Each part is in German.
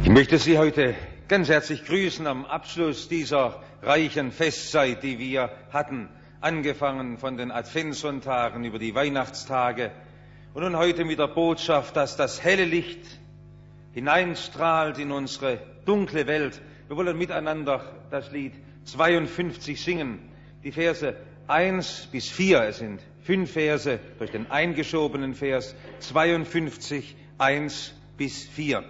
Ich möchte Sie heute ganz herzlich grüßen am Abschluss dieser reichen Festzeit, die wir hatten, angefangen von den Adventssonntagen über die Weihnachtstage und nun heute mit der Botschaft, dass das helle Licht hineinstrahlt in unsere dunkle Welt. Wir wollen miteinander das Lied 52 singen, die Verse 1 bis 4. Es sind 5 Verse durch den eingeschobenen Vers 52, 1 bis 4.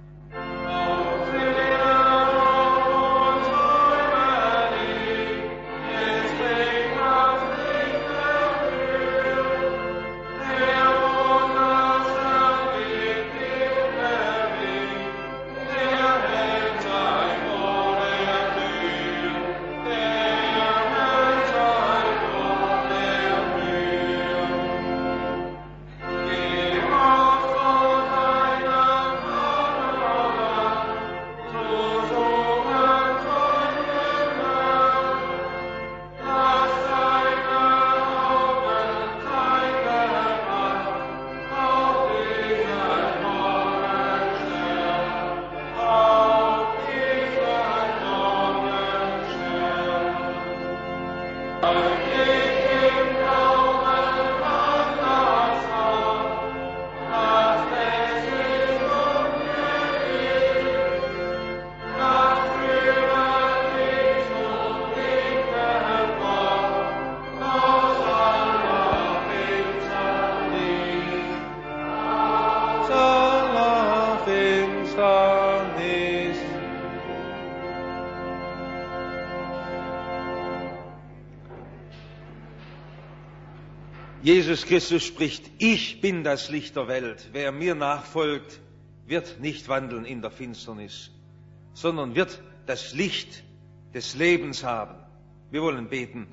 Jesus Christus spricht: Ich bin das Licht der Welt. Wer mir nachfolgt, wird nicht wandeln in der Finsternis, sondern wird das Licht des Lebens haben. Wir wollen beten.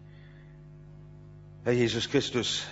Herr Jesus Christus,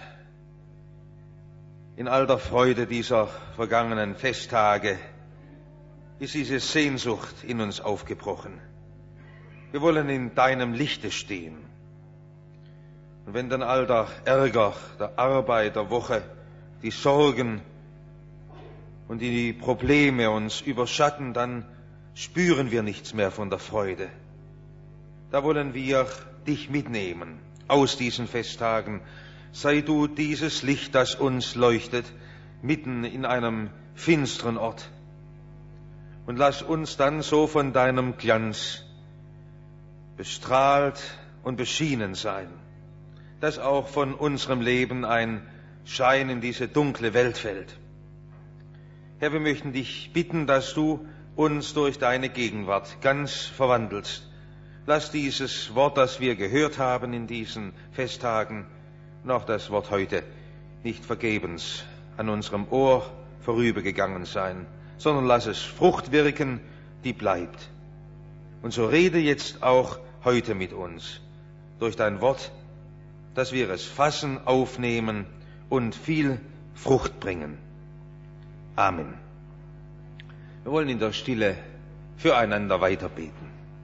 in all der Freude dieser vergangenen Festtage ist diese Sehnsucht in uns aufgebrochen. Wir wollen in deinem Lichte stehen. Und wenn dann all der Ärger, der Arbeit, der Woche, die Sorgen und die Probleme uns überschatten, dann spüren wir nichts mehr von der Freude. Da wollen wir dich mitnehmen aus diesen Festtagen. Sei du dieses Licht, das uns leuchtet, mitten in einem finsteren Ort. Und lass uns dann so von deinem Glanz bestrahlt und beschienen sein, dass auch von unserem Leben ein Schein in diese dunkle Welt fällt. Herr, wir möchten dich bitten, dass du uns durch deine Gegenwart ganz verwandelst. Lass dieses Wort, das wir gehört haben in diesen Festtagen, und auch das Wort heute nicht vergebens an unserem Ohr vorübergegangen sein, sondern lass es Frucht wirken, die bleibt. Und so rede jetzt auch heute mit uns durch dein Wort, dass wir es fassen, aufnehmen und viel Frucht bringen. Amen. Wir wollen in der Stille füreinander weiterbeten.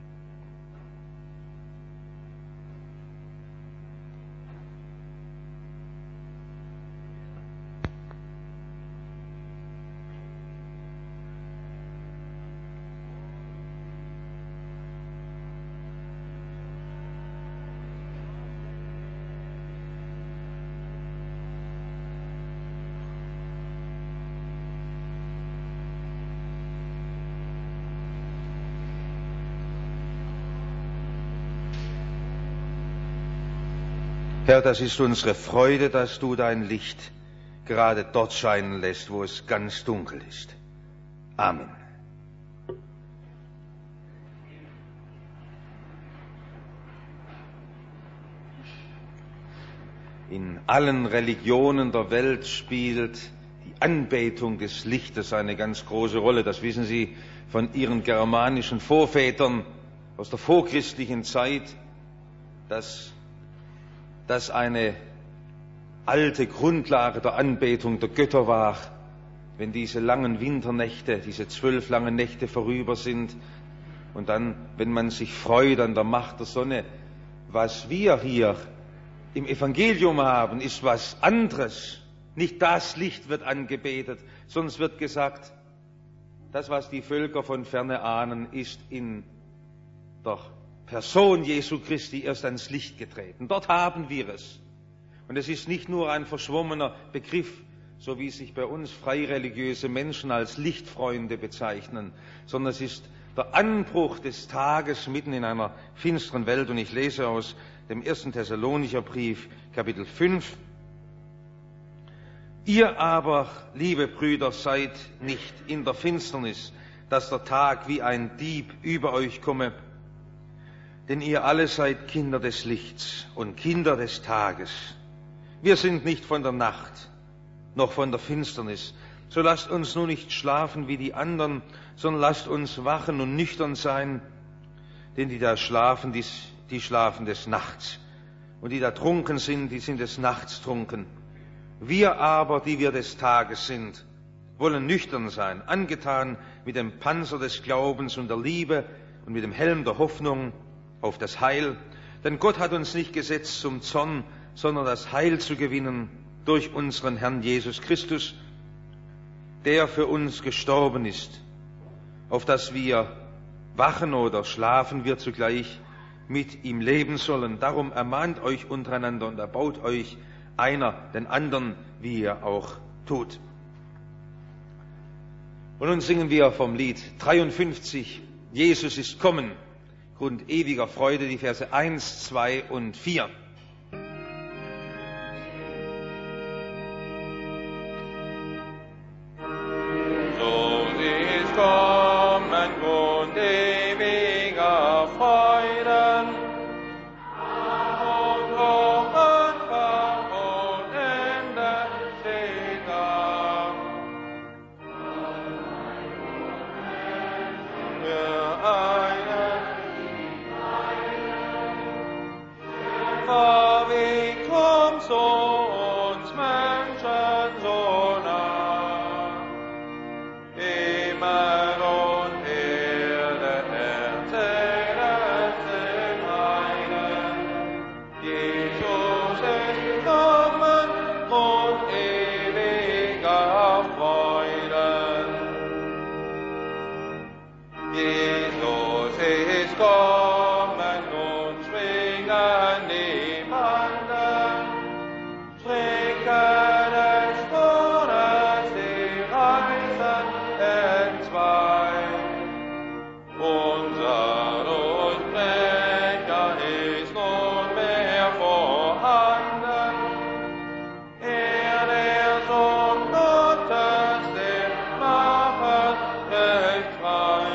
Herr, das ist unsere Freude, dass du dein Licht gerade dort scheinen lässt, wo es ganz dunkel ist. Amen. In allen Religionen der Welt spielt die Anbetung des Lichtes eine ganz große Rolle. Das wissen Sie von Ihren germanischen Vorvätern aus der vorchristlichen Zeit, dass das eine alte Grundlage der Anbetung der Götter war. Wenn diese langen Winternächte, diese 12 langen Nächte vorüber sind und dann, wenn man sich freut an der Macht der Sonne, was wir hier im Evangelium haben, ist was anderes. Nicht das Licht wird angebetet, sondern es wird gesagt, das, was die Völker von ferne ahnen, ist in der Person Jesu Christi erst ans Licht getreten. Dort haben wir es. Und es ist nicht nur ein verschwommener Begriff, so wie sich bei uns freireligiöse Menschen als Lichtfreunde bezeichnen, sondern es ist der Anbruch des Tages mitten in einer finsteren Welt. Und ich lese aus dem 1. Thessalonicher Brief, Kapitel 5. Ihr aber, liebe Brüder, seid nicht in der Finsternis, dass der Tag wie ein Dieb über euch komme. Denn ihr alle seid Kinder des Lichts und Kinder des Tages. Wir sind nicht von der Nacht, noch von der Finsternis. So lasst uns nun nicht schlafen wie die anderen, sondern lasst uns wachen und nüchtern sein. Denn die da schlafen, die schlafen des Nachts. Und die da trunken sind, die sind des Nachts trunken. Wir aber, die wir des Tages sind, wollen nüchtern sein, angetan mit dem Panzer des Glaubens und der Liebe und mit dem Helm der Hoffnung auf das Heil. Denn Gott hat uns nicht gesetzt zum Zorn, sondern das Heil zu gewinnen durch unseren Herrn Jesus Christus, der für uns gestorben ist, auf dass wir wachen oder schlafen wir zugleich mit ihm leben sollen. Darum ermahnt euch untereinander und erbaut euch einer den anderen, wie ihr auch tut. Und nun singen wir vom Lied 53, Jesus ist kommen, Grund ewiger Freude, die Verse 1, 2 und 4. So ist kommen, Grund ewiger Freuden, und Anfang und Ende steht da. Für einen Weg kommt zu uns Menschen so nah. Himmel und Erde erzählen den einen. Jesus ist kommen und ewiger Freuden. Jesus ist kommen und schwingen die Banden, stricken des Todes die Reisen entzwei. Unser Durchbrecher ist nunmehr vorhanden, der Sohn Gottes, der machet recht frei.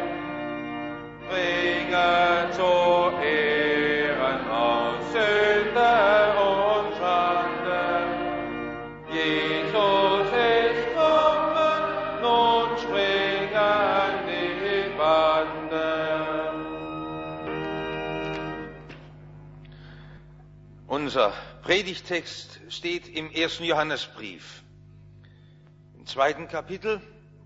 Bringe zu Ehren aus Sünde und Schande. Jesus ist kommen, nun springen die Banden. Unser Predigtext steht im 1. Johannesbrief, im 2. Kapitel.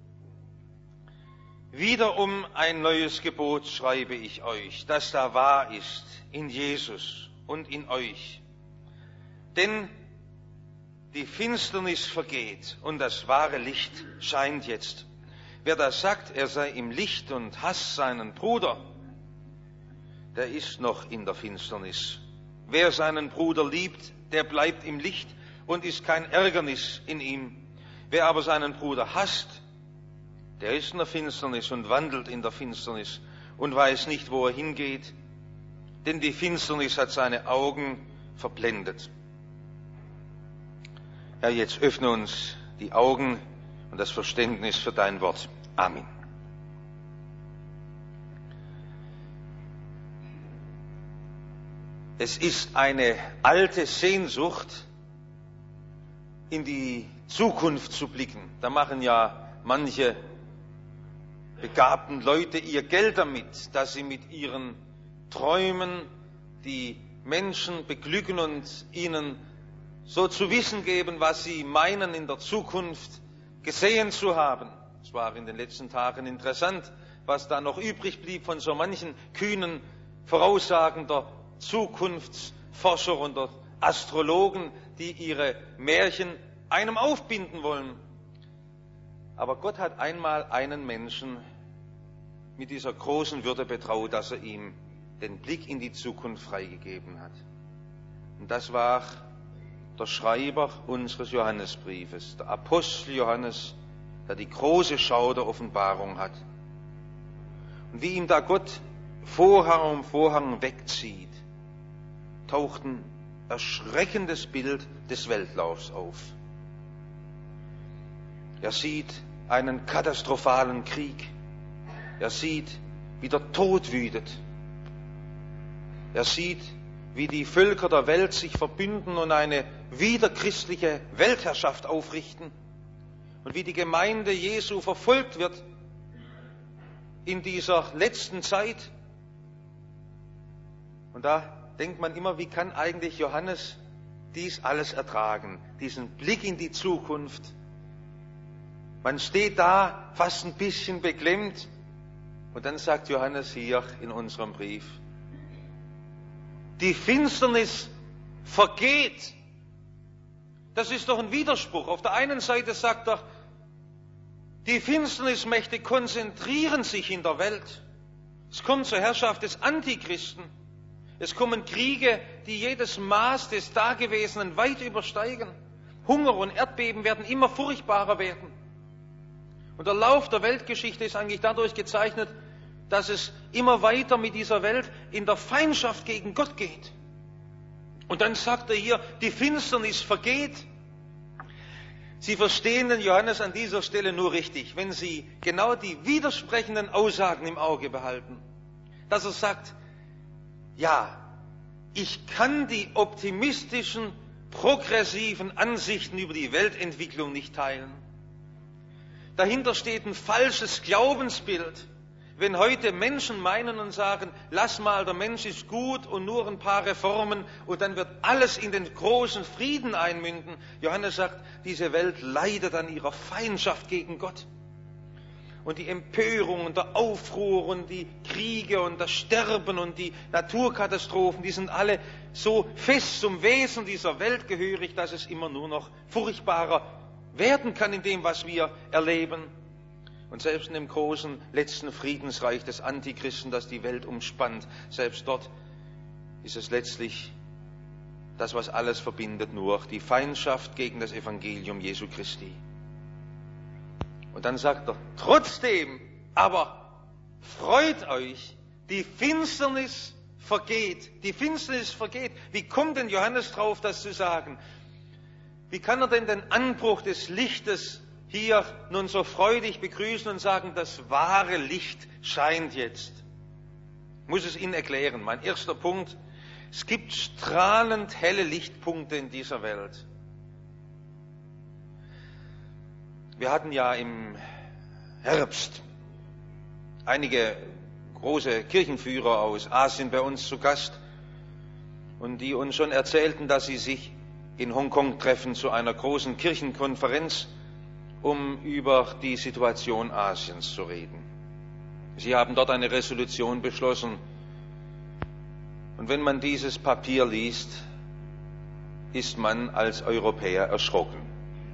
Wiederum ein neues Gebot schreibe ich euch, das da wahr ist in Jesus und in euch. Denn die Finsternis vergeht und das wahre Licht scheint jetzt. Wer da sagt, er sei im Licht und hasst seinen Bruder, der ist noch in der Finsternis. Wer seinen Bruder liebt, der bleibt im Licht und ist kein Ärgernis in ihm. Wer aber seinen Bruder hasst, der ist in der Finsternis und wandelt in der Finsternis und weiß nicht, wo er hingeht, denn die Finsternis hat seine Augen verblendet. Herr, jetzt öffne uns die Augen und das Verständnis für dein Wort. Amen. Es ist eine alte Sehnsucht, in die Zukunft zu blicken. Da machen ja manche begabten Leute ihr Geld damit, dass sie mit ihren Träumen die Menschen beglücken und ihnen so zu wissen geben, was sie meinen in der Zukunft gesehen zu haben. Es war in den letzten Tagen interessant, was da noch übrig blieb von so manchen kühnen Voraussagen der Zukunftsforscher und der Astrologen, die ihre Märchen einem aufbinden wollen. Aber Gott hat einmal einen Menschen mit dieser großen Würde betraut, dass er ihm den Blick in die Zukunft freigegeben hat. Und das war der Schreiber unseres Johannesbriefes, der Apostel Johannes, der die große Schau der Offenbarung hat. Und wie ihm da Gott Vorhang um Vorhang wegzieht, taucht ein erschreckendes Bild des Weltlaufs auf. Er sieht einen katastrophalen Krieg. Er sieht, wie der Tod wütet. Er sieht, wie die Völker der Welt sich verbünden und eine wiederchristliche Weltherrschaft aufrichten und wie die Gemeinde Jesu verfolgt wird in dieser letzten Zeit. Und da denkt man immer, wie kann eigentlich Johannes dies alles ertragen, diesen Blick in die Zukunft? Man steht da fast ein bisschen beklemmt und dann sagt Johannes hier in unserem Brief, die Finsternis vergeht. Das ist doch ein Widerspruch. Auf der einen Seite sagt er, die Finsternismächte konzentrieren sich in der Welt. Es kommt zur Herrschaft des Antichristen. Es kommen Kriege, die jedes Maß des Dagewesenen weit übersteigen. Hunger und Erdbeben werden immer furchtbarer werden. Und der Lauf der Weltgeschichte ist eigentlich dadurch gezeichnet, dass es immer weiter mit dieser Welt in der Feindschaft gegen Gott geht. Und dann sagt er hier, die Finsternis vergeht. Sie verstehen den Johannes an dieser Stelle nur richtig, wenn Sie genau die widersprechenden Aussagen im Auge behalten. Dass er sagt, ja, ich kann die optimistischen, progressiven Ansichten über die Weltentwicklung nicht teilen. Dahinter steht ein falsches Glaubensbild. Wenn heute Menschen meinen und sagen, lass mal, der Mensch ist gut und nur ein paar Reformen und dann wird alles in den großen Frieden einmünden. Johannes sagt, diese Welt leidet an ihrer Feindschaft gegen Gott. Und die Empörung und der Aufruhr und die Kriege und das Sterben und die Naturkatastrophen, die sind alle so fest zum Wesen dieser Welt gehörig, dass es immer nur noch furchtbarer werden kann in dem, was wir erleben. Und selbst in dem großen letzten Friedensreich des Antichristen, das die Welt umspannt, selbst dort ist es letztlich das, was alles verbindet, nur die Feindschaft gegen das Evangelium Jesu Christi. Und dann sagt er, trotzdem, aber freut euch, die Finsternis vergeht. Die Finsternis vergeht. Wie kommt denn Johannes drauf, das zu sagen? Wie kann er denn den Anbruch des Lichtes hier nun so freudig begrüßen und sagen, das wahre Licht scheint jetzt? Ich muss es Ihnen erklären. Mein erster Punkt, es gibt strahlend helle Lichtpunkte in dieser Welt. Wir hatten ja im Herbst einige große Kirchenführer aus Asien bei uns zu Gast und die uns schon erzählten, dass sie sich in Hongkong treffen zu einer großen Kirchenkonferenz, um über die Situation Asiens zu reden. Sie haben dort eine Resolution beschlossen und wenn man dieses Papier liest, ist man als Europäer erschrocken.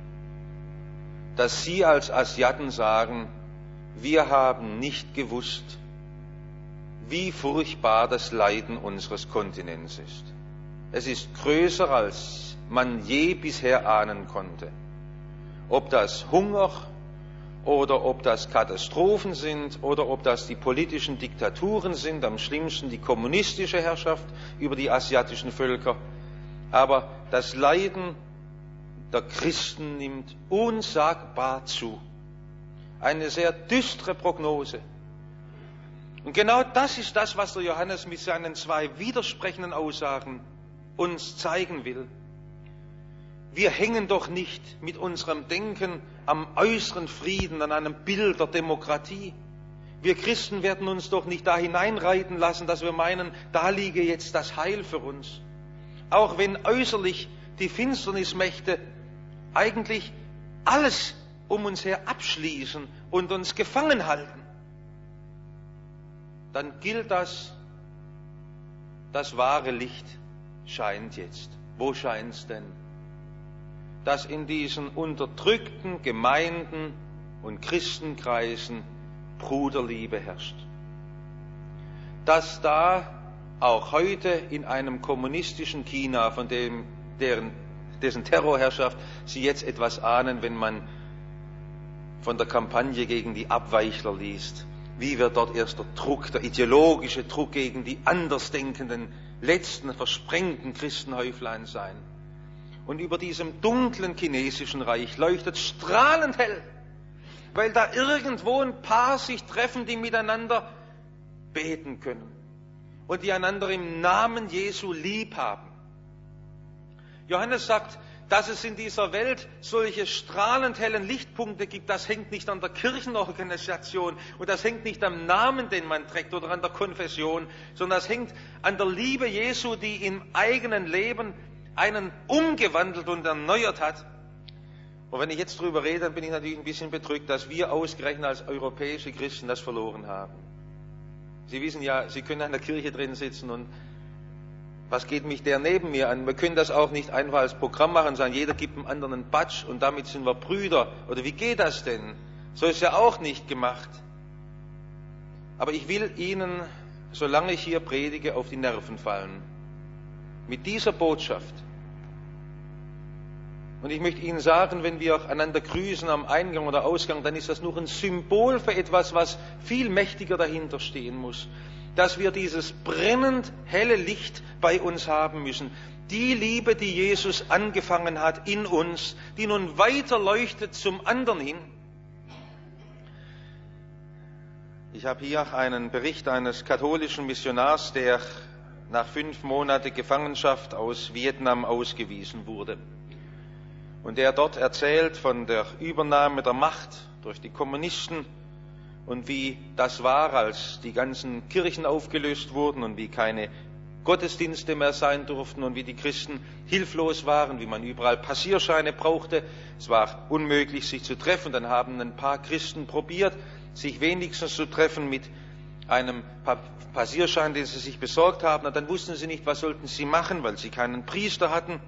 Dass Sie als Asiaten sagen, wir haben nicht gewusst, wie furchtbar das Leiden unseres Kontinents ist. Es ist größer, als man je bisher ahnen konnte. Ob das Hunger oder ob das Katastrophen sind oder ob das die politischen Diktaturen sind, am schlimmsten die kommunistische Herrschaft über die asiatischen Völker. Aber das Leiden der Christen nimmt unsagbar zu. Eine sehr düstere Prognose. Und genau das ist das, was der Johannes mit seinen zwei widersprechenden Aussagen uns zeigen will. Wir hängen doch nicht mit unserem Denken am äußeren Frieden, an einem Bild der Demokratie. Wir Christen werden uns doch nicht da hineinreiten lassen, dass wir meinen, da liege jetzt das Heil für uns. Auch wenn äußerlich die Finsternismächte eigentlich alles um uns her abschließen und uns gefangen halten, dann gilt das wahre Licht scheint jetzt. Wo scheint's denn? Dass in diesen unterdrückten Gemeinden und Christenkreisen Bruderliebe herrscht. Dass da auch heute in einem kommunistischen China, von dessen Terrorherrschaft Sie jetzt etwas ahnen, wenn man von der Kampagne gegen die Abweichler liest. Wie wird dort erst der Druck, der ideologische Druck gegen die andersdenkenden, letzten, versprengten Christenhäuflein sein. Und über diesem dunklen chinesischen Reich leuchtet strahlend hell, weil da irgendwo ein Paar sich treffen, die miteinander beten können und die einander im Namen Jesu lieb haben. Johannes sagt, dass es in dieser Welt solche strahlend hellen Lichtpunkte gibt, das hängt nicht an der Kirchenorganisation und das hängt nicht am Namen, den man trägt oder an der Konfession, sondern das hängt an der Liebe Jesu, die im eigenen Leben einen umgewandelt und erneuert hat. Und wenn ich jetzt drüber rede, dann bin ich natürlich ein bisschen bedrückt, dass wir ausgerechnet als europäische Christen das verloren haben. Sie wissen ja, Sie können an der Kirche drin sitzen und was geht mich der neben mir an? Wir können das auch nicht einfach als Programm machen, sagen, jeder gibt dem anderen einen Batsch und damit sind wir Brüder. Oder wie geht das denn? So ist ja auch nicht gemacht. Aber ich will Ihnen, solange ich hier predige, auf die Nerven fallen. Mit dieser Botschaft. Und ich möchte Ihnen sagen, wenn wir einander grüßen am Eingang oder Ausgang, dann ist das nur ein Symbol für etwas, was viel mächtiger dahinter stehen muss. Dass wir dieses brennend helle Licht bei uns haben müssen. Die Liebe, die Jesus angefangen hat in uns, die nun weiter leuchtet zum anderen hin. Ich habe hier einen Bericht eines katholischen Missionars, der nach 5 Monaten Gefangenschaft aus Vietnam ausgewiesen wurde. Und der dort erzählt von der Übernahme der Macht durch die Kommunisten und wie das war, als die ganzen Kirchen aufgelöst wurden und wie keine Gottesdienste mehr sein durften und wie die Christen hilflos waren, wie man überall Passierscheine brauchte. Es war unmöglich, sich zu treffen. Dann haben ein paar Christen probiert, sich wenigstens zu treffen mit einem Passierschein, den sie sich besorgt haben. Und dann wussten sie nicht, was sollten sie machen, weil sie keinen Priester hatten.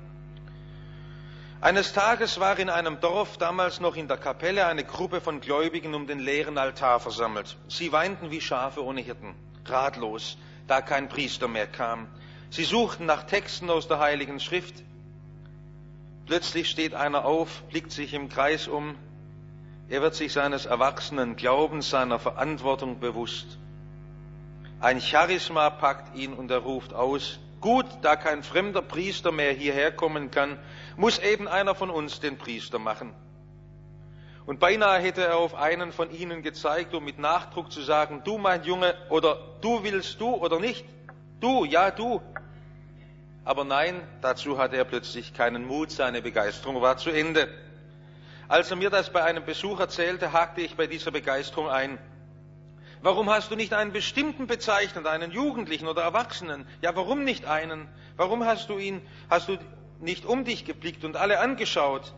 Eines Tages war in einem Dorf, damals noch in der Kapelle, eine Gruppe von Gläubigen um den leeren Altar versammelt. Sie weinten wie Schafe ohne Hirten, ratlos, da kein Priester mehr kam. Sie suchten nach Texten aus der Heiligen Schrift. Plötzlich steht einer auf, blickt sich im Kreis um. Er wird sich seines erwachsenen Glaubens, seiner Verantwortung bewusst. Ein Charisma packt ihn und er ruft aus: Gut, da kein fremder Priester mehr hierher kommen kann, muss eben einer von uns den Priester machen. Und beinahe hätte er auf einen von ihnen gezeigt, um mit Nachdruck zu sagen: Du, mein Junge, oder du willst du oder nicht? Du, ja du. Aber nein, dazu hatte er plötzlich keinen Mut, seine Begeisterung war zu Ende. Als er mir das bei einem Besuch erzählte, hakte ich bei dieser Begeisterung ein. Warum hast du nicht einen bestimmten bezeichnet, einen Jugendlichen oder Erwachsenen? Ja, warum nicht einen? Warum hast du nicht um dich geblickt und alle angeschaut?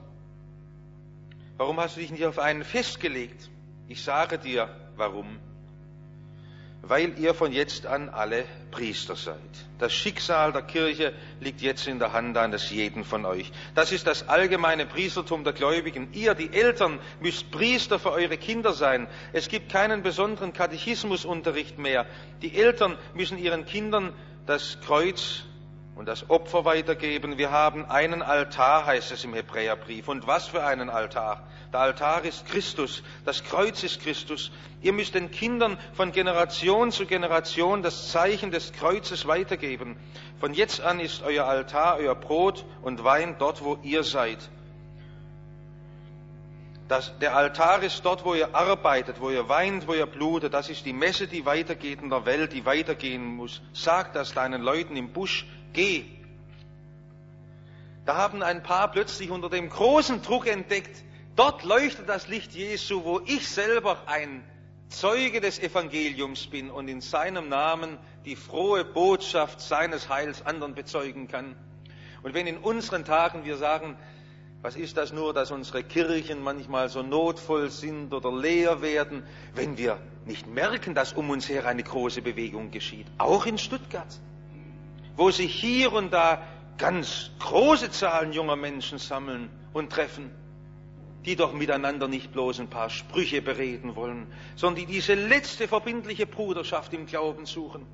Warum hast du dich nicht auf einen festgelegt? Ich sage dir, warum. Weil ihr von jetzt an alle Priester seid. Das Schicksal der Kirche liegt jetzt in der Hand eines jeden von euch. Das ist das allgemeine Priestertum der Gläubigen. Ihr, die Eltern, müsst Priester für eure Kinder sein. Es gibt keinen besonderen Katechismusunterricht mehr. Die Eltern müssen ihren Kindern das Kreuz und das Opfer weitergeben. Wir haben einen Altar, heißt es im Hebräerbrief. Und was für einen Altar? Der Altar ist Christus, das Kreuz ist Christus. Ihr müsst den Kindern von Generation zu Generation das Zeichen des Kreuzes weitergeben. Von jetzt an ist euer Altar, euer Brot und Wein dort, wo ihr seid. Der Altar ist dort, wo ihr arbeitet, wo ihr weint, wo ihr blutet. Das ist die Messe, die weitergeht in der Welt, die weitergehen muss. Sag das deinen Leuten im Busch, geh. Da haben ein paar plötzlich unter dem großen Druck entdeckt, dort leuchtet das Licht Jesu, wo ich selber ein Zeuge des Evangeliums bin und in seinem Namen die frohe Botschaft seines Heils anderen bezeugen kann. Und wenn in unseren Tagen wir sagen, was ist das nur, dass unsere Kirchen manchmal so notvoll sind oder leer werden, wenn wir nicht merken, dass um uns her eine große Bewegung geschieht, auch in Stuttgart, wo sich hier und da ganz große Zahlen junger Menschen sammeln und treffen. die doch miteinander nicht bloß ein paar Sprüche bereden wollen, sondern die diese letzte verbindliche Bruderschaft im Glauben suchen.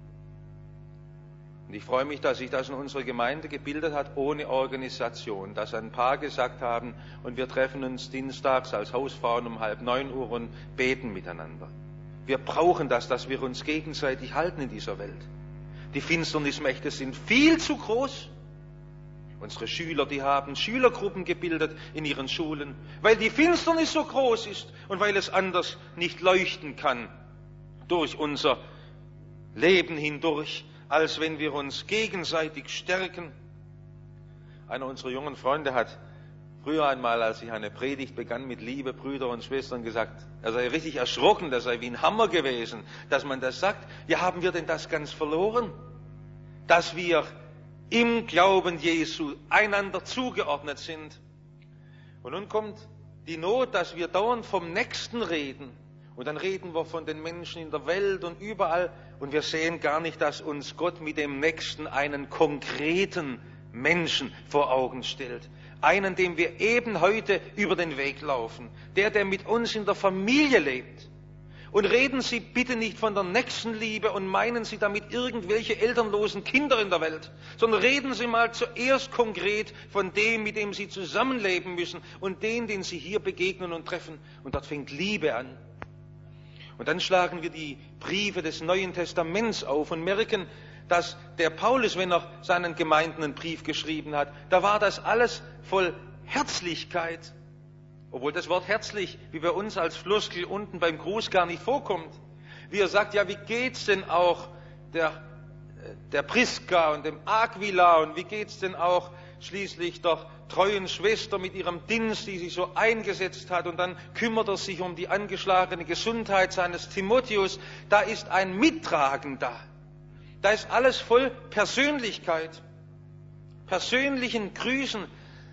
Und ich freue mich, dass sich das in unserer Gemeinde gebildet hat, ohne Organisation, dass ein paar gesagt haben, und wir treffen uns dienstags als Hausfrauen um 8:30 und beten miteinander. Wir brauchen das, dass wir uns gegenseitig halten in dieser Welt. Die Finsternismächte sind viel zu groß. Unsere Schüler, die haben Schülergruppen gebildet in ihren Schulen, weil die Finsternis so groß ist und weil es anders nicht leuchten kann durch unser Leben hindurch, als wenn wir uns gegenseitig stärken. Einer unserer jungen Freunde hat früher einmal, als ich eine Predigt begann mit Liebe, Brüder und Schwestern, gesagt, er sei richtig erschrocken, das sei wie ein Hammer gewesen, dass man das sagt. Ja, haben wir denn das ganz verloren? Dass wir im Glauben Jesu einander zugeordnet sind. Und nun kommt die Not, dass wir dauernd vom Nächsten reden. Und dann reden wir von den Menschen in der Welt und überall. Und wir sehen gar nicht, dass uns Gott mit dem Nächsten einen konkreten Menschen vor Augen stellt. Einen, dem wir eben heute über den Weg laufen. Der mit uns in der Familie lebt. Und reden Sie bitte nicht von der Nächstenliebe und meinen Sie damit irgendwelche elternlosen Kinder in der Welt, sondern reden Sie mal zuerst konkret von dem, mit dem Sie zusammenleben müssen und den Sie hier begegnen und treffen. Und dort fängt Liebe an. Und dann schlagen wir die Briefe des Neuen Testaments auf und merken, dass der Paulus, wenn er seinen Gemeinden einen Brief geschrieben hat, da war das alles voll Herzlichkeit. Obwohl das Wort herzlich, wie bei uns als Floskel unten beim Gruß gar nicht vorkommt. Wie er sagt, ja, wie geht's denn auch der Priska und dem Aquila und wie geht's denn auch schließlich der treuen Schwester mit ihrem Dienst, die sich so eingesetzt hat, und dann kümmert er sich um die angeschlagene Gesundheit seines Timotheus. Da ist ein Mittragen da. Da ist alles voll Persönlichkeit, persönlichen Grüßen.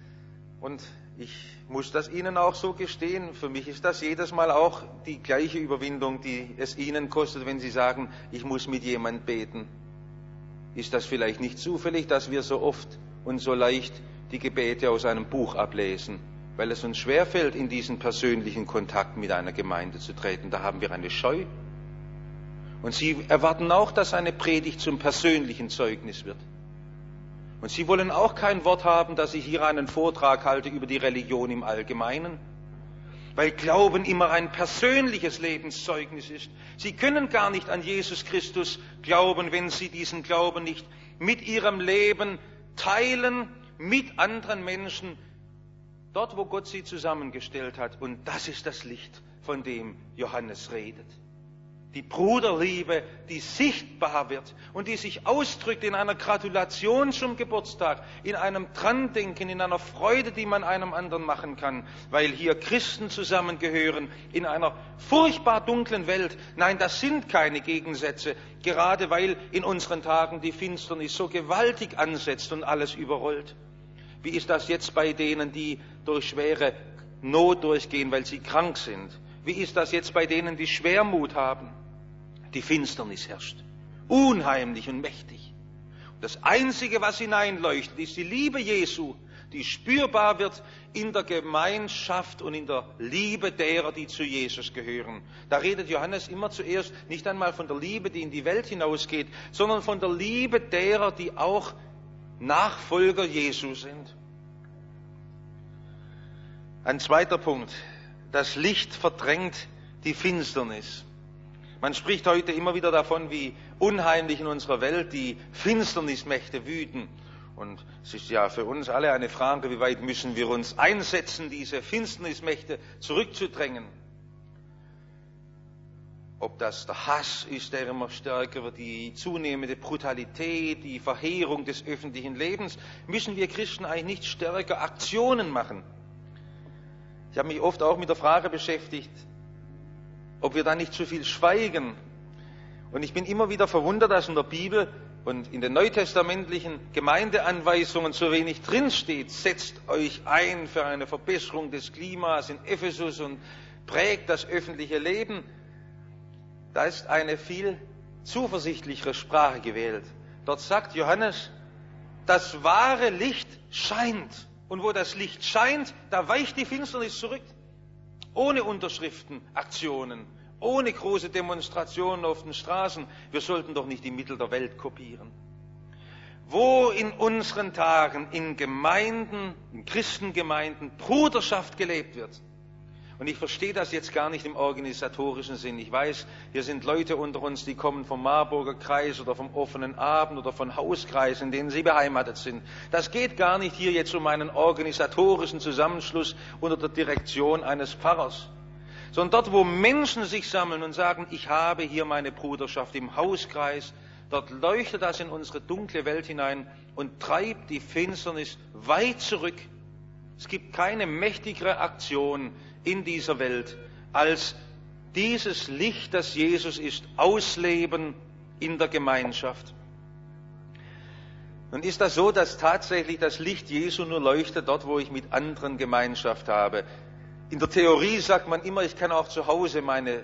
Und ich muss das Ihnen auch so gestehen. Für mich ist das jedes Mal auch die gleiche Überwindung, die es Ihnen kostet, wenn Sie sagen, ich muss mit jemand beten. Ist das vielleicht nicht zufällig, dass wir so oft und so leicht die Gebete aus einem Buch ablesen, weil es uns schwerfällt, in diesen persönlichen Kontakt mit einer Gemeinde zu treten? Da haben wir eine Scheu. Und Sie erwarten auch, dass eine Predigt zum persönlichen Zeugnis wird. Und Sie wollen auch kein Wort haben, dass ich hier einen Vortrag halte über die Religion im Allgemeinen, weil Glauben immer ein persönliches Lebenszeugnis ist. Sie können gar nicht an Jesus Christus glauben, wenn Sie diesen Glauben nicht mit Ihrem Leben teilen, mit anderen Menschen, dort, wo Gott Sie zusammengestellt hat. Und das ist das Licht, von dem Johannes redet. Die Bruderliebe, die sichtbar wird und die sich ausdrückt in einer Gratulation zum Geburtstag, in einem Drandenken, in einer Freude, die man einem anderen machen kann, weil hier Christen zusammengehören in einer furchtbar dunklen Welt. Nein, das sind keine Gegensätze, gerade weil in unseren Tagen die Finsternis so gewaltig ansetzt und alles überrollt. Wie ist das jetzt bei denen, die durch schwere Not durchgehen, weil sie krank sind? Wie ist das jetzt bei denen, die Schwermut haben? Die Finsternis herrscht, unheimlich und mächtig. Und das Einzige, was hineinleuchtet, ist die Liebe Jesu, die spürbar wird in der Gemeinschaft und in der Liebe derer, die zu Jesus gehören. Da redet Johannes immer zuerst nicht einmal von der Liebe, die in die Welt hinausgeht, sondern von der Liebe derer, die auch Nachfolger Jesu sind. Ein zweiter Punkt. Das Licht verdrängt die Finsternis. Man spricht heute immer wieder davon, wie unheimlich in unserer Welt die Finsternismächte wüten. Und es ist ja für uns alle eine Frage, wie weit müssen wir uns einsetzen, diese Finsternismächte zurückzudrängen. Ob das der Hass ist, der immer stärker wird, die zunehmende Brutalität, die Verheerung des öffentlichen Lebens, müssen wir Christen eigentlich nicht stärker Aktionen machen. Ich habe mich oft auch mit der Frage beschäftigt, ob wir da nicht zu viel schweigen. Und ich bin immer wieder verwundert, dass in der Bibel und in den neutestamentlichen Gemeindeanweisungen so wenig drinsteht. Setzt euch ein für eine Verbesserung des Klimas in Ephesus und prägt das öffentliche Leben. Da ist eine viel zuversichtlichere Sprache gewählt. Dort sagt Johannes, das wahre Licht scheint. Und wo das Licht scheint, da weicht die Finsternis zurück. ohne Unterschriftenaktionen, ohne große Demonstrationen auf den Straßen. Wir sollten doch nicht die Mittel der Welt kopieren. Wo in unseren Tagen in Gemeinden, in Christengemeinden Bruderschaft gelebt wird. Und ich verstehe das jetzt gar nicht im organisatorischen Sinn. Ich weiß, hier sind Leute unter uns, die kommen vom Marburger Kreis oder vom offenen Abend oder von Hauskreisen, in denen sie beheimatet sind. Das geht gar nicht hier jetzt um einen organisatorischen Zusammenschluss unter der Direktion eines Pfarrers. Sondern dort, wo Menschen sich sammeln und sagen, ich habe hier meine Bruderschaft im Hauskreis, dort leuchtet das in unsere dunkle Welt hinein und treibt die Finsternis weit zurück. Es gibt keine mächtigere Aktion in dieser Welt als dieses Licht, das Jesus ist, ausleben in der Gemeinschaft. Nun ist das so, dass tatsächlich das Licht Jesu nur leuchtet dort, wo ich mit anderen Gemeinschaft habe. In der Theorie sagt man immer, ich kann auch zu Hause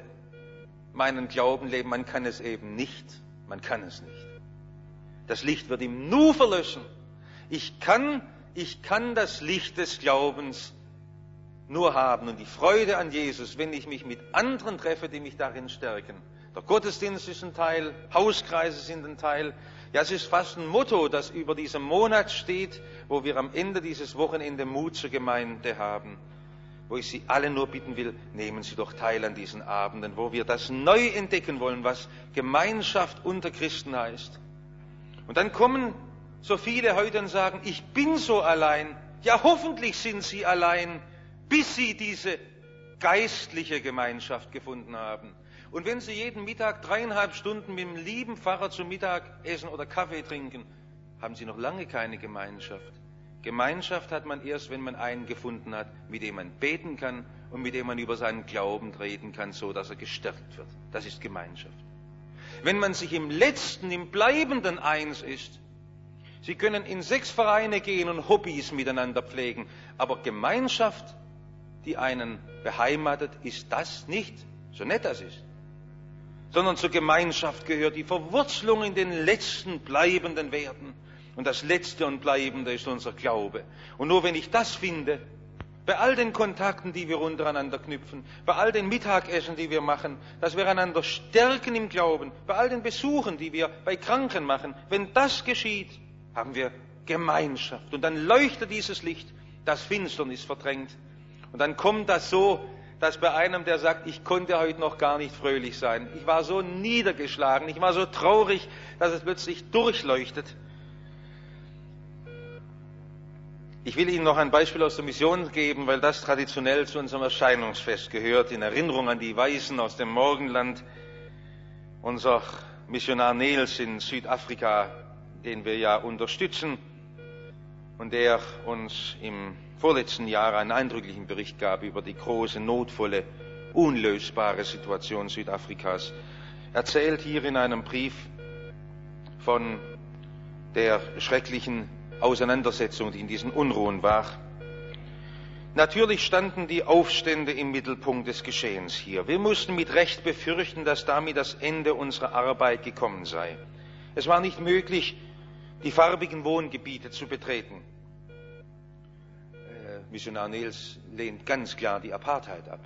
meinen Glauben leben. Man kann es eben nicht. Man kann es nicht. Das Licht wird im Nu verlöschen. Ich kann das Licht des Glaubens nur haben und die Freude an Jesus, wenn ich mich mit anderen treffe, die mich darin stärken. Der Gottesdienst ist ein Teil, Hauskreise sind ein Teil. Ja, es ist fast ein Motto, das über diesem Monat steht, wo wir am Ende dieses Wochenende Mut zur Gemeinde haben. Wo ich Sie alle nur bitten will, nehmen Sie doch teil an diesen Abenden, wo wir das neu entdecken wollen, was Gemeinschaft unter Christen heißt. Und dann kommen so viele heute und sagen, ich bin so allein. Ja, hoffentlich sind Sie allein, bis Sie diese geistliche Gemeinschaft gefunden haben. Und wenn Sie jeden Mittag 3,5 Stunden mit dem lieben Pfarrer zum Mittagessen oder Kaffee trinken, haben Sie noch lange keine Gemeinschaft. Gemeinschaft hat man erst, wenn man einen gefunden hat, mit dem man beten kann und mit dem man über seinen Glauben reden kann, so dass er gestärkt wird. Das ist Gemeinschaft. Wenn man sich im Letzten, im Bleibenden eins ist, Sie können in 6 Vereine gehen und Hobbys miteinander pflegen, aber Gemeinschaft, die einen beheimatet, ist das nicht, so nett das ist. Sondern zur Gemeinschaft gehört die Verwurzelung in den letzten bleibenden Werten. Und das Letzte und Bleibende ist unser Glaube. Und nur wenn ich das finde, bei all den Kontakten, die wir untereinander knüpfen, bei all den Mittagessen, die wir machen, dass wir einander stärken im Glauben, bei all den Besuchen, die wir bei Kranken machen, wenn das geschieht, haben wir Gemeinschaft. Und dann leuchtet dieses Licht, das Finsternis verdrängt. Und dann kommt das so, dass bei einem, der sagt, ich konnte heute noch gar nicht fröhlich sein. Ich war so niedergeschlagen, ich war so traurig, dass es plötzlich durchleuchtet. Ich will Ihnen noch ein Beispiel aus der Mission geben, weil das traditionell zu unserem Erscheinungsfest gehört, in Erinnerung an die Weisen aus dem Morgenland. Unser Missionar Nels in Südafrika, den wir ja unterstützen und der uns im vorletzten Jahr einen eindrücklichen Bericht gab über die große, notvolle, unlösbare Situation Südafrikas, erzählt hier in einem Brief von der schrecklichen Auseinandersetzung, die in diesen Unruhen war. Natürlich standen die Aufstände im Mittelpunkt des Geschehens hier. Wir mussten mit Recht befürchten, dass damit das Ende unserer Arbeit gekommen sei. Es war nicht möglich, die farbigen Wohngebiete zu betreten. Missionar Nels lehnt ganz klar die Apartheid ab.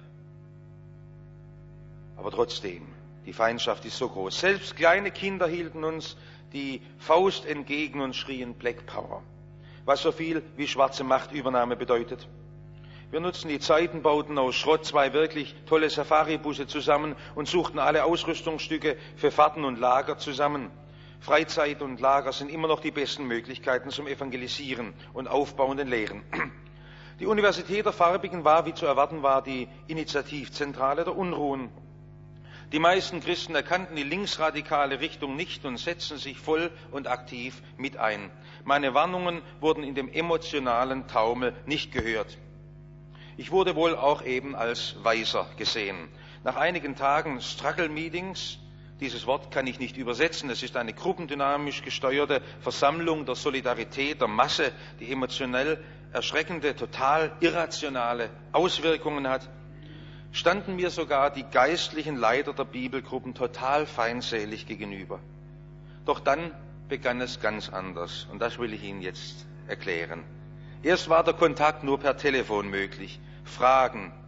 Aber trotzdem, die Feindschaft ist so groß. Selbst kleine Kinder hielten uns die Faust entgegen und schrien Black Power, was so viel wie schwarze Machtübernahme bedeutet. Wir nutzten die Zeitenbauten aus Schrott, 2 wirklich tolle Safari-Busse zusammen und suchten alle Ausrüstungsstücke für Fahrten und Lager zusammen. Freizeit und Lager sind immer noch die besten Möglichkeiten zum Evangelisieren und aufbauenden Lehren. Die Universität der Farbigen war, wie zu erwarten war, die Initiativzentrale der Unruhen. Die meisten Christen erkannten die linksradikale Richtung nicht und setzten sich voll und aktiv mit ein. Meine Warnungen wurden in dem emotionalen Taumel nicht gehört. Ich wurde wohl auch eben als Weiser gesehen. Nach einigen Tagen Struggle-Meetings, dieses Wort kann ich nicht übersetzen, es ist eine gruppendynamisch gesteuerte Versammlung der Solidarität, der Masse, die emotionell erschreckende, total irrationale Auswirkungen hat, standen mir sogar die geistlichen Leiter der Bibelgruppen total feindselig gegenüber. Doch dann begann es ganz anders und das will ich Ihnen jetzt erklären. Erst war der Kontakt nur per Telefon möglich. Fragen,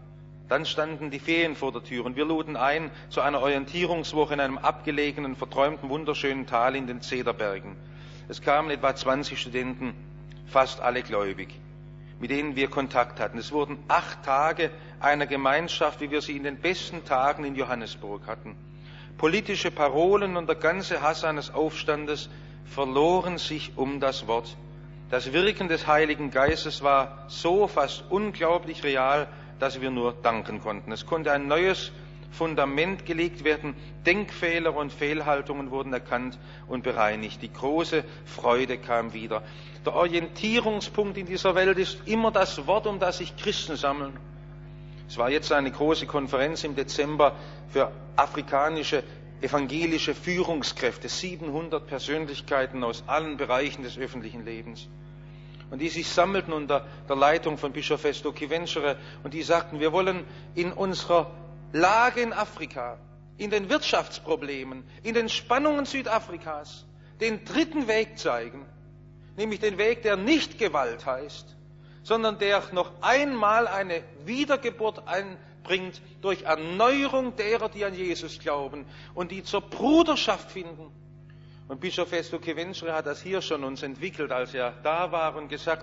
Dann standen die Ferien vor der Tür und wir luden ein zu einer Orientierungswoche in einem abgelegenen, verträumten, wunderschönen Tal in den Zederbergen. Es kamen etwa 20 Studenten, fast alle gläubig, mit denen wir Kontakt hatten. Es wurden 8 Tage einer Gemeinschaft, wie wir sie in den besten Tagen in Johannesburg hatten. Politische Parolen und der ganze Hass eines Aufstandes verloren sich um das Wort. Das Wirken des Heiligen Geistes war so fast unglaublich real, dass wir nur danken konnten. Es konnte ein neues Fundament gelegt werden. Denkfehler und Fehlhaltungen wurden erkannt und bereinigt. Die große Freude kam wieder. Der Orientierungspunkt in dieser Welt ist immer das Wort, um das sich Christen sammeln. Es war jetzt eine große Konferenz im Dezember für afrikanische evangelische Führungskräfte, 700 Persönlichkeiten aus allen Bereichen des öffentlichen Lebens. Und die sich sammelten unter der Leitung von Bischof Festo Chivenchere und die sagten, wir wollen in unserer Lage in Afrika, in den Wirtschaftsproblemen, in den Spannungen Südafrikas den dritten Weg zeigen, nämlich den Weg, der nicht Gewalt heißt, sondern der noch einmal eine Wiedergeburt einbringt durch Erneuerung derer, die an Jesus glauben und die zur Bruderschaft finden. Und Bischof Festo Chivenchere hat das hier schon uns entwickelt, als er da war und gesagt,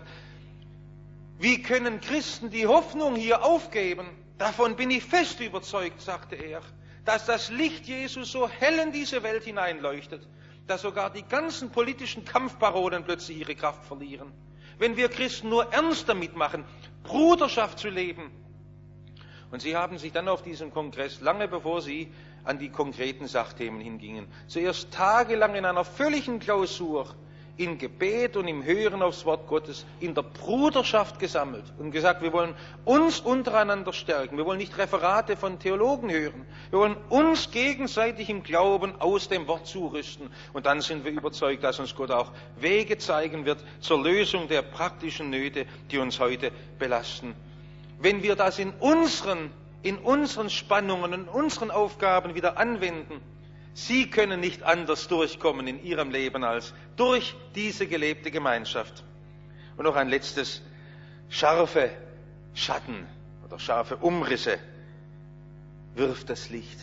wie können Christen die Hoffnung hier aufgeben? Davon bin ich fest überzeugt, sagte er, dass das Licht Jesus so hell in diese Welt hineinleuchtet, dass sogar die ganzen politischen Kampfparolen plötzlich ihre Kraft verlieren. Wenn wir Christen nur ernst damit machen, Bruderschaft zu leben. Und sie haben sich dann auf diesem Kongress, lange bevor sie an die konkreten Sachthemen hingingen, zuerst tagelang in einer völligen Klausur, in Gebet und im Hören aufs Wort Gottes, in der Bruderschaft gesammelt und gesagt, wir wollen uns untereinander stärken, wir wollen nicht Referate von Theologen hören, wir wollen uns gegenseitig im Glauben aus dem Wort zurüsten und dann sind wir überzeugt, dass uns Gott auch Wege zeigen wird zur Lösung der praktischen Nöte, die uns heute belasten. Wenn wir das in unseren Spannungen, in unseren Aufgaben wieder anwenden, Sie können nicht anders durchkommen in Ihrem Leben als durch diese gelebte Gemeinschaft. Und noch ein letztes, scharfe Schatten oder scharfe Umrisse wirft das Licht.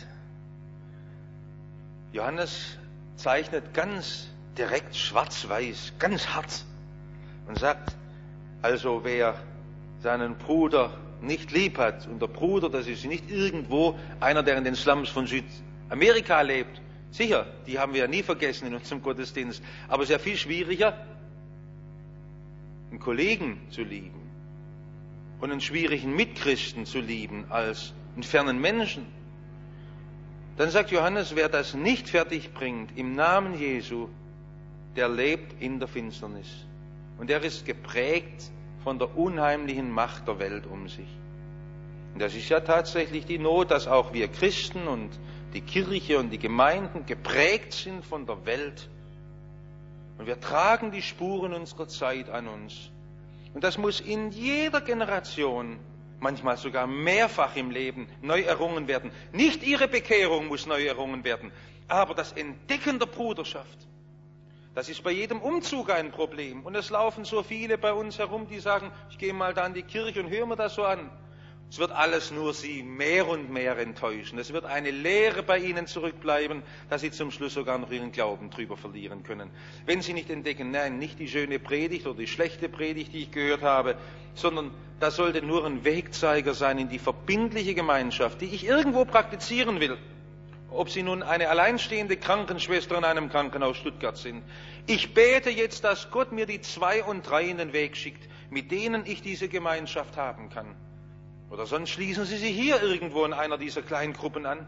Johannes zeichnet ganz direkt schwarz-weiß, ganz hart und sagt, also wer seinen Bruder nicht lieb hat, und der Bruder, das ist nicht irgendwo einer, der in den Slums von Südamerika lebt, sicher, die haben wir ja nie vergessen in unserem Gottesdienst, aber es ist ja viel schwieriger, einen Kollegen zu lieben und einen schwierigen Mitchristen zu lieben als einen fernen Menschen. Dann sagt Johannes, wer das nicht fertig bringt im Namen Jesu, der lebt in der Finsternis und der ist geprägt von der unheimlichen Macht der Welt um sich. Und das ist ja tatsächlich die Not, dass auch wir Christen und die Kirche und die Gemeinden geprägt sind von der Welt. Und wir tragen die Spuren unserer Zeit an uns. Und das muss in jeder Generation, manchmal sogar mehrfach im Leben, neu errungen werden. Nicht ihre Bekehrung muss neu errungen werden, aber das Entdecken der Bruderschaft. Das ist bei jedem Umzug ein Problem. Und es laufen so viele bei uns herum, die sagen, ich gehe mal da in die Kirche und höre mir das so an. Es wird alles nur sie mehr und mehr enttäuschen. Es wird eine Lehre bei ihnen zurückbleiben, dass sie zum Schluss sogar noch ihren Glauben drüber verlieren können. Wenn sie nicht entdecken, nein, nicht die schöne Predigt oder die schlechte Predigt, die ich gehört habe, sondern das sollte nur ein Wegzeiger sein in die verbindliche Gemeinschaft, die ich irgendwo praktizieren will. Ob Sie nun eine alleinstehende Krankenschwester in einem Krankenhaus Stuttgart sind. Ich bete jetzt, dass Gott mir die 2 und 3 in den Weg schickt, mit denen ich diese Gemeinschaft haben kann. Oder sonst schließen Sie sich hier irgendwo in einer dieser kleinen Gruppen an.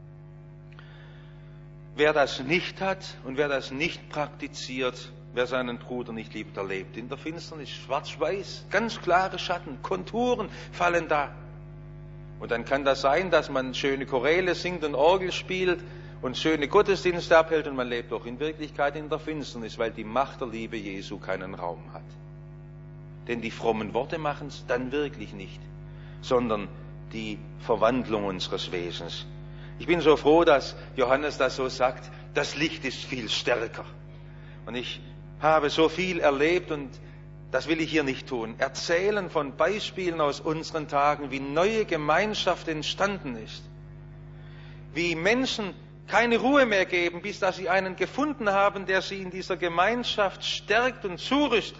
Wer das nicht hat und wer das nicht praktiziert, wer seinen Bruder nicht liebt, der lebt in der Finsternis, schwarz-weiß, ganz klare Schatten, Konturen fallen da. Und dann kann das sein, dass man schöne Choräle singt und Orgel spielt und schöne Gottesdienste abhält und man lebt doch in Wirklichkeit in der Finsternis, weil die Macht der Liebe Jesu keinen Raum hat. Denn die frommen Worte machen es dann wirklich nicht, sondern die Verwandlung unseres Wesens. Ich bin so froh, dass Johannes das so sagt, das Licht ist viel stärker. Und ich habe so viel erlebt und Das will ich hier nicht tun. Erzählen von Beispielen aus unseren Tagen, wie neue Gemeinschaft entstanden ist. Wie Menschen keine Ruhe mehr geben, bis dass sie einen gefunden haben, der sie in dieser Gemeinschaft stärkt und zurüstet.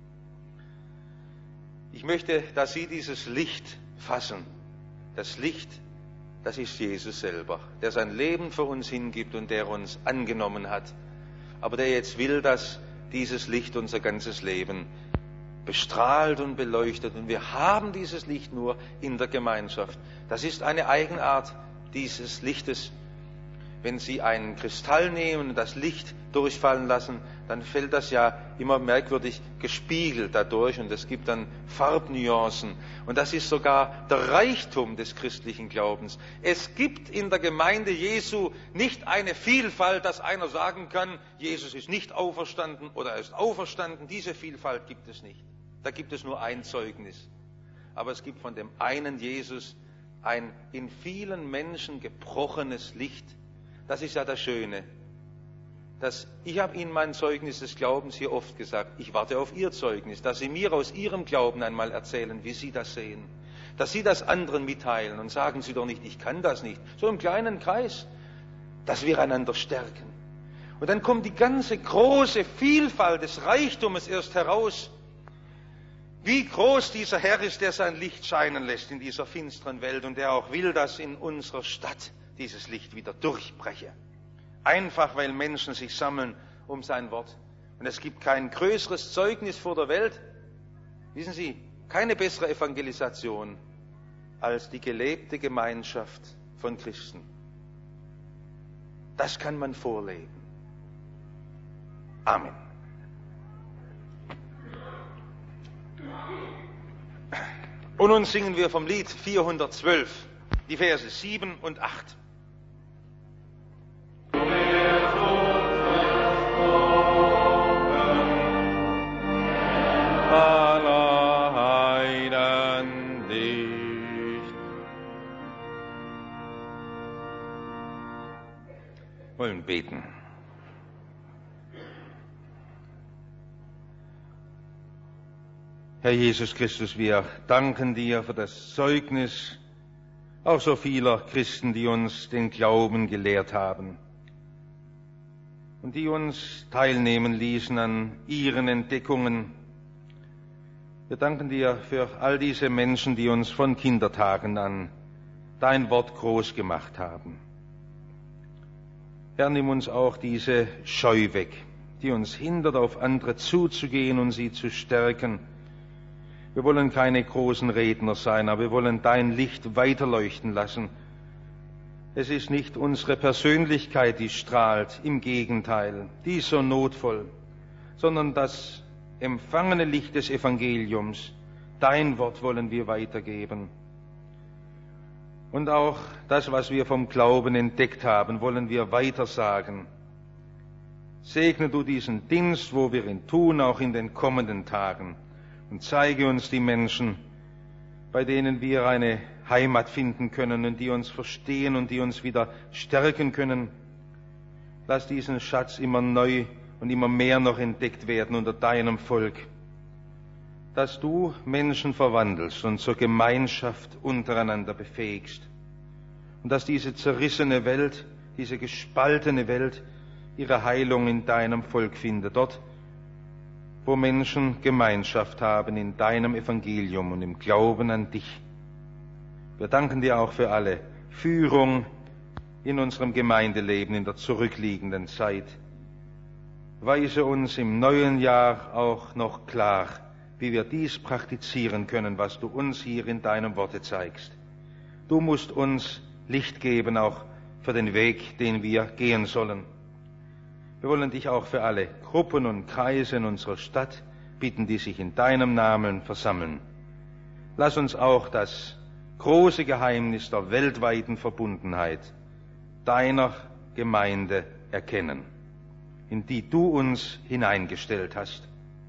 Ich möchte, dass Sie dieses Licht fassen. Das Licht, das ist Jesus selber, der sein Leben für uns hingibt und der uns angenommen hat. Aber der jetzt will, dass dieses Licht unser ganzes Leben bestrahlt und beleuchtet. Und wir haben dieses Licht nur in der Gemeinschaft. Das ist eine Eigenart dieses Lichtes. Wenn Sie einen Kristall nehmen und das Licht durchfallen lassen, dann fällt das ja immer merkwürdig gespiegelt dadurch und es gibt dann Farbnuancen. Und das ist sogar der Reichtum des christlichen Glaubens. Es gibt in der Gemeinde Jesu nicht eine Vielfalt, dass einer sagen kann, Jesus ist nicht auferstanden oder er ist auferstanden. Diese Vielfalt gibt es nicht. Da gibt es nur ein Zeugnis. Aber es gibt von dem einen Jesus ein in vielen Menschen gebrochenes Licht. Das ist ja das Schöne. Ich habe Ihnen mein Zeugnis des Glaubens hier oft gesagt. Ich warte auf Ihr Zeugnis, dass Sie mir aus Ihrem Glauben einmal erzählen, wie Sie das sehen. Dass Sie das anderen mitteilen und sagen Sie doch nicht, ich kann das nicht. So im kleinen Kreis, dass wir einander stärken. Und dann kommt die ganze große Vielfalt des Reichtums erst heraus. Wie groß dieser Herr ist, der sein Licht scheinen lässt in dieser finsteren Welt und der auch will, dass in unserer Stadt dieses Licht wieder durchbreche. Einfach, weil Menschen sich sammeln um sein Wort. Und es gibt kein größeres Zeugnis vor der Welt, wissen Sie, keine bessere Evangelisation als die gelebte Gemeinschaft von Christen. Das kann man vorleben. Amen. Und nun singen wir vom Lied 412, die Verse 7 und 8. Aller Heiden Licht. Wollen beten. Herr Jesus Christus, wir danken dir für das Zeugnis auch so vieler Christen, die uns den Glauben gelehrt haben und die uns teilnehmen ließen an ihren Entdeckungen. Wir danken dir für all diese Menschen, die uns von Kindertagen an dein Wort groß gemacht haben. Herr, nimm uns auch diese Scheu weg, die uns hindert, auf andere zuzugehen und sie zu stärken. Wir wollen keine großen Redner sein, aber wir wollen dein Licht weiterleuchten lassen. Es ist nicht unsere Persönlichkeit, die strahlt, im Gegenteil, die ist so notvoll, sondern das empfangene Licht des Evangeliums, dein Wort wollen wir weitergeben. Und auch das, was wir vom Glauben entdeckt haben, wollen wir weitersagen. Segne du diesen Dienst, wo wir ihn tun, auch in den kommenden Tagen. Und zeige uns die Menschen, bei denen wir eine Heimat finden können und die uns verstehen und die uns wieder stärken können. Lass diesen Schatz immer neu und immer mehr noch entdeckt werden unter deinem Volk. Dass du Menschen verwandelst und zur Gemeinschaft untereinander befähigst. Und dass diese zerrissene Welt, diese gespaltene Welt ihre Heilung in deinem Volk findet. Dort, wo Menschen Gemeinschaft haben in deinem Evangelium und im Glauben an dich. Wir danken dir auch für alle Führung in unserem Gemeindeleben in der zurückliegenden Zeit. Weise uns im neuen Jahr auch noch klar, wie wir dies praktizieren können, was du uns hier in deinem Worte zeigst. Du musst uns Licht geben, auch für den Weg, den wir gehen sollen. Wir wollen dich auch für alle Gruppen und Kreise in unserer Stadt bitten, die sich in deinem Namen versammeln. Lass uns auch das große Geheimnis der weltweiten Verbundenheit deiner Gemeinde erkennen, in die du uns hineingestellt hast.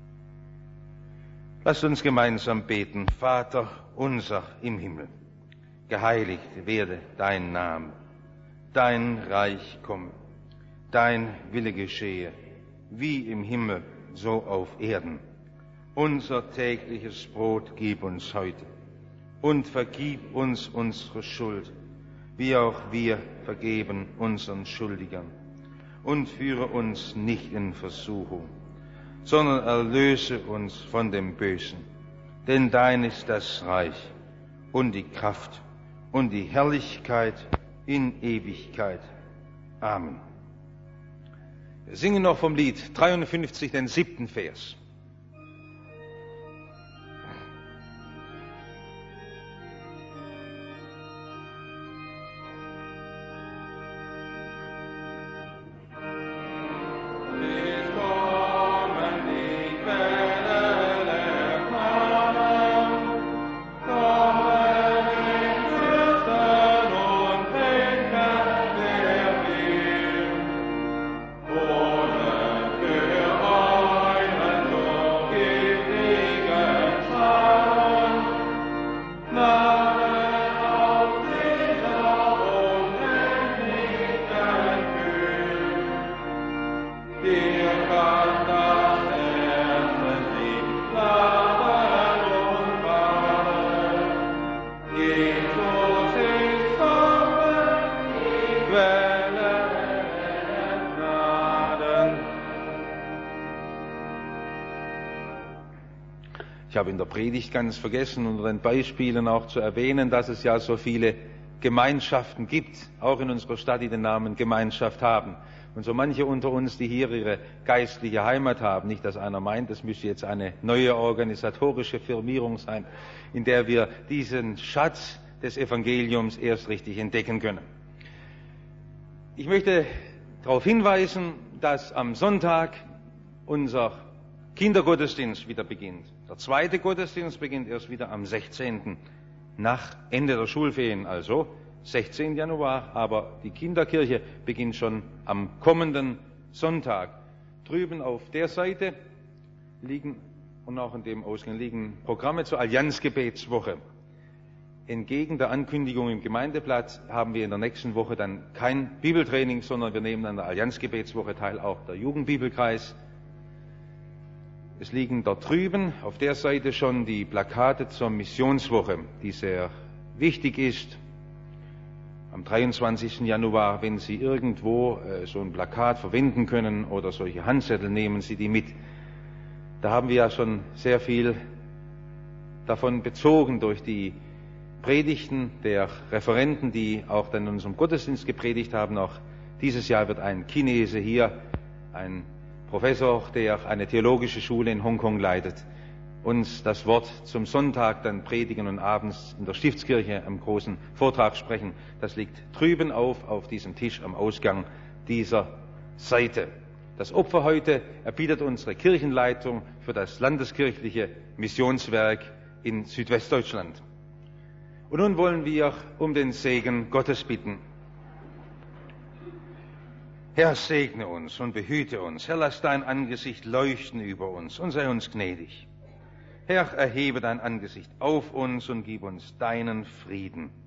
Lass uns gemeinsam beten. Vater unser im Himmel, geheiligt werde dein Name, dein Reich komme. Dein Wille geschehe, wie im Himmel, so auf Erden. Unser tägliches Brot gib uns heute und vergib uns unsere Schuld, wie auch wir vergeben unseren Schuldigern. Und führe uns nicht in Versuchung, sondern erlöse uns von dem Bösen. Denn dein ist das Reich und die Kraft und die Herrlichkeit in Ewigkeit. Amen. Wir singen noch vom Lied 53, den 7. Vers. Ich habe in der Predigt ganz vergessen, unter den Beispielen auch zu erwähnen, dass es ja so viele Gemeinschaften gibt, auch in unserer Stadt, die den Namen Gemeinschaft haben. Und so manche unter uns, die hier ihre geistliche Heimat haben, nicht, dass einer meint, es müsste jetzt eine neue organisatorische Firmierung sein, in der wir diesen Schatz des Evangeliums erst richtig entdecken können. Ich möchte darauf hinweisen, dass am Sonntag unser Kindergottesdienst wieder beginnt. Der zweite Gottesdienst beginnt erst wieder am 16. nach Ende der Schulferien, also 16. Januar, aber die Kinderkirche beginnt schon am kommenden Sonntag. Drüben auf der Seite liegen und auch in dem Ausgang liegen Programme zur Allianzgebetswoche. Entgegen der Ankündigung im Gemeindeblatt haben wir in der nächsten Woche dann kein Bibeltraining, sondern wir nehmen an der Allianzgebetswoche teil, auch der Jugendbibelkreis. Es liegen dort drüben auf der Seite schon die Plakate zur Missionswoche, die sehr wichtig ist. Am 23. Januar, wenn Sie irgendwo so ein Plakat verwenden können oder solche Handzettel, nehmen Sie die mit. Da haben wir ja schon sehr viel davon bezogen durch die Predigten der Referenten, die auch dann in unserem Gottesdienst gepredigt haben. Auch dieses Jahr wird ein Chinese hier, ein Professor, der eine theologische Schule in Hongkong leitet, uns das Wort zum Sonntag dann predigen und abends in der Stiftskirche am großen Vortrag sprechen. Das liegt drüben auf diesem Tisch am Ausgang dieser Seite. Das Opfer heute erbietet unsere Kirchenleitung für das landeskirchliche Missionswerk in Südwestdeutschland. Und nun wollen wir um den Segen Gottes bitten. Herr, segne uns und behüte uns. Herr, lass dein Angesicht leuchten über uns und sei uns gnädig. Herr, erhebe dein Angesicht auf uns und gib uns deinen Frieden.